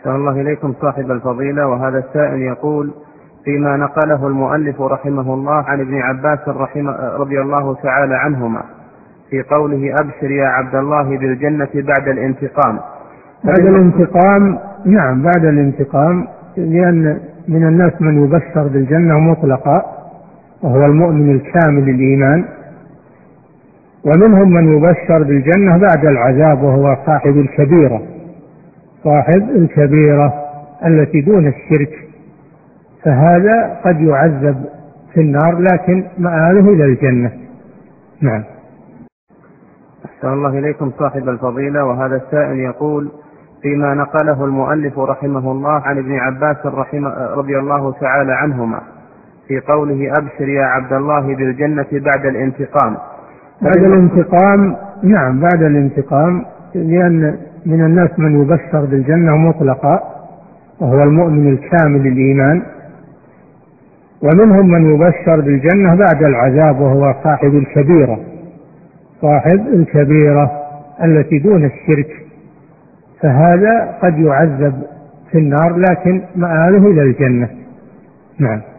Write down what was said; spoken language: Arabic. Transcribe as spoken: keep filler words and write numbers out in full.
أحسن الله إليكم صاحب الفضيلة. وهذا السائل يقول: فيما نقله المؤلف رحمه الله عن ابن عباس رضي الله تعالى عنهما في قوله: أبشر يا عبد الله بالجنة بعد الانتقام. بعد الانتقام، نعم بعد الانتقام، لأن من الناس من يبشر بالجنة مطلقا وهو المؤمن الكامل الإيمان، ومنهم من يبشر بالجنة بعد العذاب وهو صاحب الكبيرة صاحب الكبيرة التي دون الشرك، فهذا قد يعذب في النار لكن مآله إلى الجنة. نعم. أحسن الله إليكم صاحب الفضيلة. وهذا السائل يقول: فيما نقله المؤلف رحمه الله عن ابن عباس رضي الله تعالى عنهما في قوله: أبشر يا عبد الله بالجنة بعد الانتقام. بعد الانتقام، نعم بعد الانتقام، لأن من الناس من يبشر بالجنة مطلقا وهو المؤمن الكامل الإيمان، ومنهم من يبشر بالجنة بعد العذاب وهو صاحب الكبيرة صاحب الكبيرة التي دون الشرك، فهذا قد يعذب في النار لكن مآله إلى الجنة. نعم.